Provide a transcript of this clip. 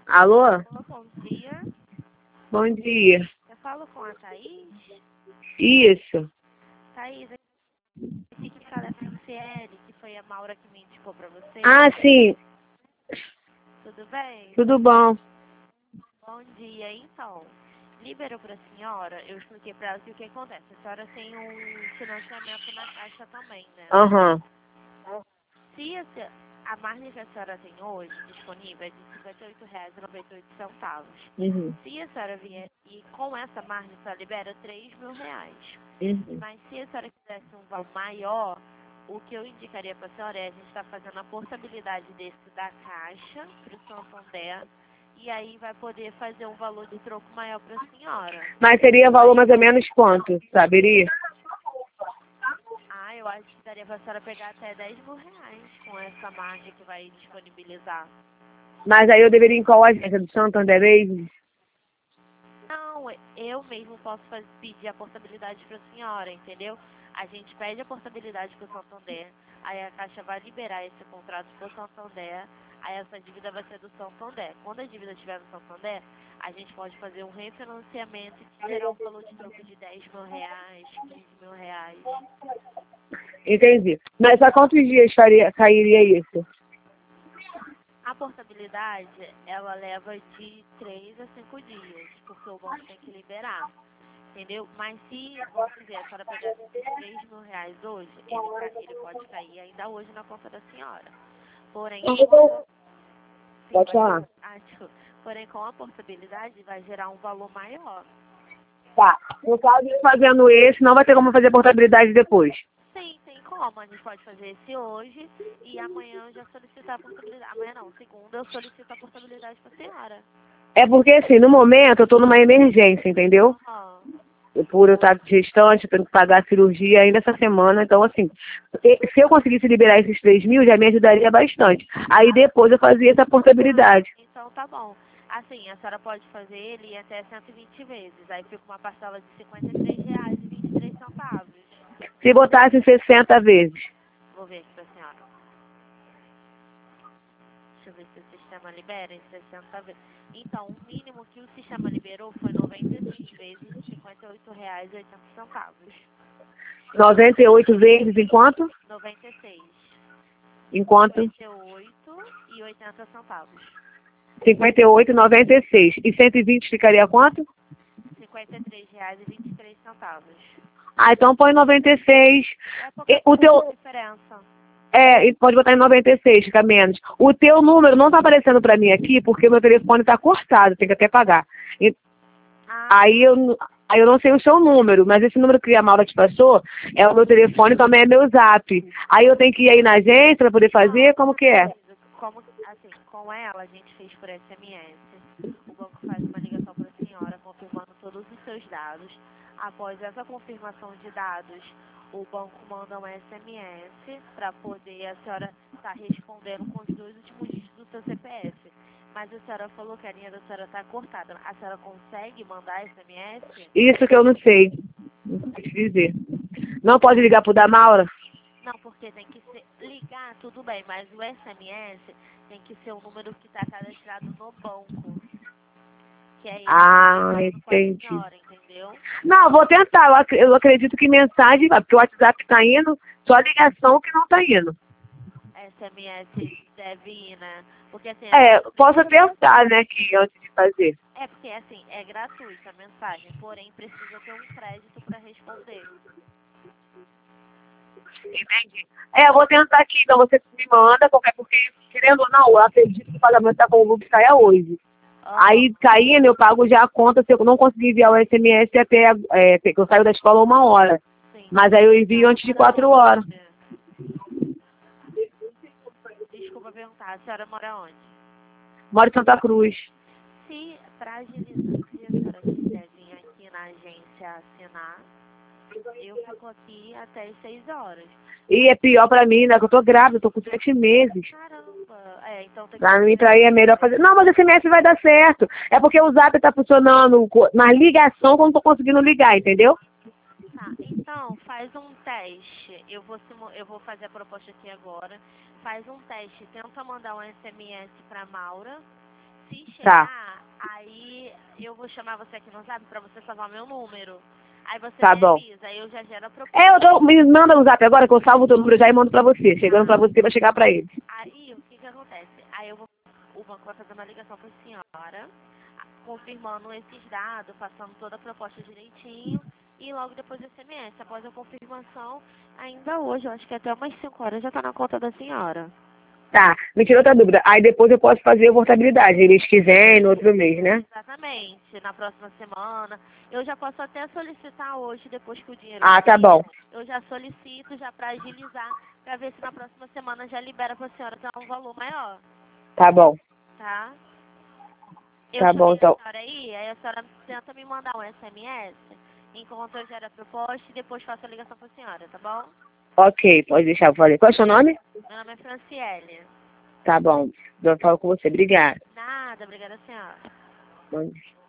Alô? Olá, bom dia. Bom dia. Eu falo com a Thaís. Isso. Thaís, esse que fala é a Franciele, que foi a Maura que me indicou pra você. Ah, sim. Tudo bem? Tudo bom. Bom dia. Então, liberou pra senhora, eu expliquei pra ela que o que acontece. A senhora tem um financiamento na Caixa também, né? Aham. Se a margem que a senhora tem hoje disponível é de R$ 58,98. Uhum. Se a senhora vier e com essa margem, a senhora libera R$ 3.000. Uhum. Mas se a senhora quisesse um valor maior, o que eu indicaria para a senhora é a gente estar fazendo a portabilidade desse da Caixa para o Santander e aí vai poder fazer um valor de troco maior para a senhora. Mas seria valor mais ou menos quanto, saberia? Eu acho que daria para a senhora pegar até R$ 10.000 com essa margem que vai disponibilizar. Mas aí eu deveria ir em qual agência? Do Santander mesmo? Não, eu mesmo posso pedir a portabilidade para a senhora, entendeu? A gente pede a portabilidade para o Santander, aí a Caixa vai liberar esse contrato para o Santander, aí essa dívida vai ser do Santander. Quando a dívida estiver no Santander, a gente pode fazer um refinanciamento e gerar um valor de troco de R$ 10.000, R$ 15.000. Entendi. Mas há quantos dias cairia isso? A portabilidade, ela leva de 3 a 5 dias, porque o banco tem que liberar. Entendeu? Mas se, vamos dizer, a senhora pegar esses R$ 3.000 hoje, ele pode cair ainda hoje na conta da senhora. Porém, Pode falar. desculpa. Porém, com a portabilidade vai gerar um valor maior. Tá. No caso de fazendo esse, não vai ter como fazer portabilidade depois. Sim, tem como. A gente pode fazer esse hoje e amanhã eu já solicitar a portabilidade. Amanhã não, segunda eu solicito a portabilidade para a senhora. É porque, assim, no momento eu tô numa emergência, entendeu? Aham. Por eu estar gestante, eu tenho que pagar a cirurgia ainda essa semana. Então, assim, se eu conseguisse liberar esses 3.000, já me ajudaria bastante. Aí depois eu fazia essa portabilidade. Então tá bom. Assim, a senhora pode fazer ele em até 120 vezes. Aí fica uma parcela de R$ 53,23. Se botasse 60 vezes. Vou ver aqui pra senhora. Deixa eu ver se o sistema libera em 60 vezes. Então, o mínimo que o sistema liberou foi 96 vezes de R$ 58,80. 98 vezes em quanto? 96. Enquanto 58,80. 58, 96. E 120 ficaria quanto? R$ 53,23. Ah, então põe 96. É pouca O teu... diferença. E pode botar em 96, fica menos. O teu número não tá aparecendo pra mim aqui, porque o meu telefone tá cortado, tem que até pagar. E- Aí eu não sei o seu número, mas esse número que a Maura te passou é o meu telefone, também é meu zap. Aí eu tenho que ir aí na agência pra poder fazer, como que é? Como, assim, com ela a gente fez por SMS. O banco faz uma ligação para a senhora confirmando todos os seus dados. Após essa confirmação de dados, o banco manda um SMS para poder a senhora estar respondendo com os 2 últimos dígitos do seu CPF. Mas a senhora falou que a linha da senhora está cortada. A senhora consegue mandar SMS? Isso que eu não sei. Não sei te dizer. Não pode ligar pro da Maura? Não, porque tem que ligar, tudo bem, mas o SMS tem que ser o número que está cadastrado no banco. Que é esse Ah, que tá com a entendi. senhora, entendeu? Não, vou tentar. Eu acredito que mensagem vai, porque o WhatsApp tá indo, só ligação que não tá indo. SMS deve ir, né? Porque assim, Posso tentar, né, que antes de fazer. porque assim, é gratuita a mensagem, porém precisa ter um crédito para responder. Entendi. Eu vou tentar aqui, então você me manda, porque, querendo ou não, eu acredito que o pagamento da Conlux saia hoje. Aí, caindo, eu pago já a conta se eu não conseguir enviar o SMS até que eu saio da escola 1 hora. Sim. Mas aí eu envio antes de 4 horas. Desculpa perguntar, a senhora mora onde? Moro em Santa Cruz. Se, para agilizar, se a senhora quiser vir aqui na agência assinar, eu fico aqui até as 6 horas. E é pior pra mim, né, que eu tô grávida, tô com 7 meses. Pra mim, pra ir é melhor fazer. Não, mas esse SMS vai dar certo. É porque o Zap tá funcionando na ligação que eu não tô conseguindo ligar, entendeu? Tá, então faz um teste. Eu vou fazer a proposta aqui agora. Faz um teste, tenta mandar um SMS pra Maura. Se Tá. chegar, aí eu vou chamar você aqui no Zap pra você salvar meu número. Aí você Tá me bom. avisa, aí eu já gero a proposta. Me manda no Zap agora que eu salvo o teu número já e mando pra você. Chegando pra você, vai chegar pra ele. Aí, o que acontece? Aí o banco vai fazer uma ligação pra senhora, confirmando esses dados, passando toda a proposta direitinho, e logo depois do SMS, após a confirmação, ainda hoje, eu acho que até umas 5 horas já tá na conta da senhora. Tá, me tirou outra dúvida. Aí depois eu posso fazer a portabilidade, mês que vem, no outro mês, né? Exatamente, na próxima semana. Eu já posso até solicitar hoje, depois que o dinheiro Ah, tá cair, bom. eu já solicito já para agilizar, para ver se na próxima semana já libera para a senhora ter um valor maior, Tá bom. tá? Eu Tá bom, chamei a então. senhora aí a senhora tenta me mandar um SMS, enquanto eu gero a proposta e depois faço a ligação para a senhora, tá bom? Ok, pode deixar eu fazer. Qual é o seu nome? Meu nome é Franciele. Tá bom. Eu falo com você. Obrigada. Nada, obrigada, senhora. Bom dia.